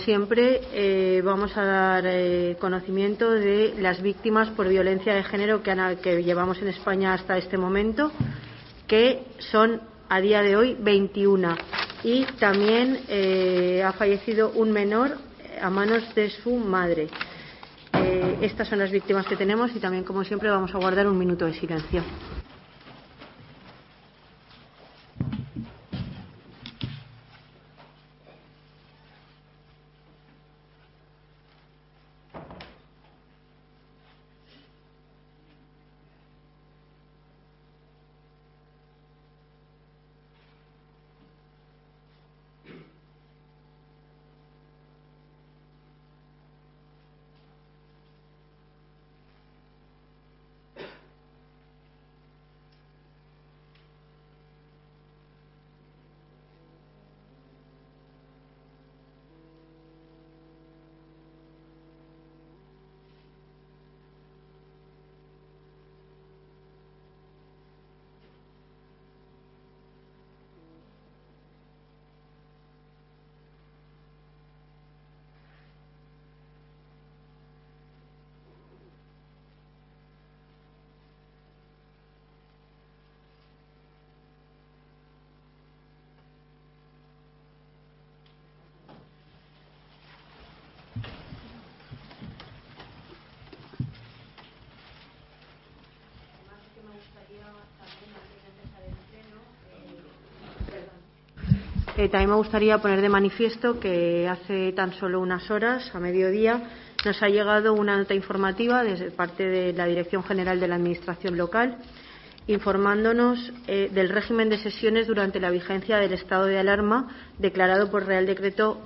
Siempre vamos a dar conocimiento de las víctimas por violencia de género que llevamos en España hasta este momento, que son a día de hoy 21, y también ha fallecido un menor a manos de su madre. Estas son las víctimas que tenemos y también, como siempre, vamos a guardar un minuto de silencio. También me gustaría poner de manifiesto que hace tan solo unas horas, a mediodía, nos ha llegado una nota informativa desde parte de la Dirección General de la Administración Local, informándonos del régimen de sesiones durante la vigencia del estado de alarma declarado por Real Decreto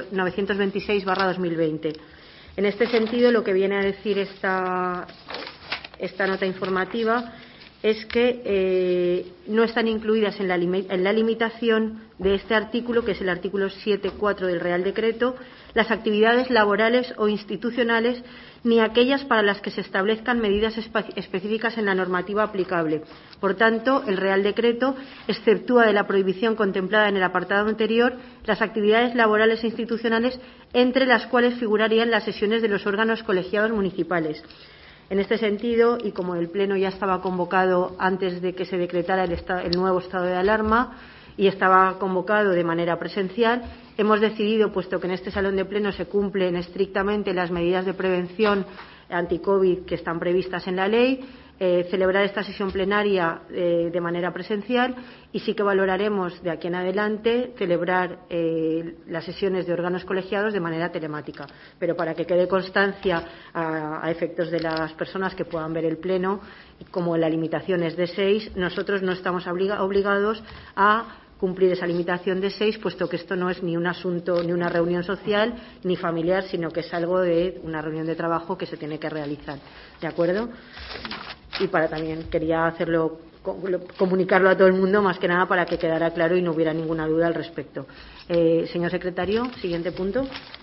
926/2020. En este sentido, lo que viene a decir esta nota informativa es que no están incluidas en la limitación de este artículo, que es el artículo 7.4 del Real Decreto, las actividades laborales o institucionales, ni aquellas para las que se establezcan medidas específicas en la normativa aplicable. Por tanto, el Real Decreto exceptúa de la prohibición contemplada en el apartado anterior las actividades laborales e institucionales, entre las cuales figurarían las sesiones de los órganos colegiados municipales. En este sentido, y como el Pleno ya estaba convocado antes de que se decretara el nuevo estado de alarma y estaba convocado de manera presencial, hemos decidido, puesto que en este salón de Pleno se cumplen estrictamente las medidas de prevención anti-COVID que están previstas en la ley, celebrar esta sesión plenaria de manera presencial, y sí que valoraremos de aquí en adelante celebrar las sesiones de órganos colegiados de manera telemática. Pero para que quede constancia a efectos de las personas que puedan ver el Pleno, como la limitación es de 6, nosotros no estamos obligados a cumplir esa limitación de 6, puesto que esto no es ni un asunto, ni una reunión social, ni familiar, sino que es algo de una reunión de trabajo que se tiene que realizar. ¿De acuerdo? Y también quería comunicarlo a todo el mundo, más que nada para que quedara claro y no hubiera ninguna duda al respecto. Señor secretario, siguiente punto.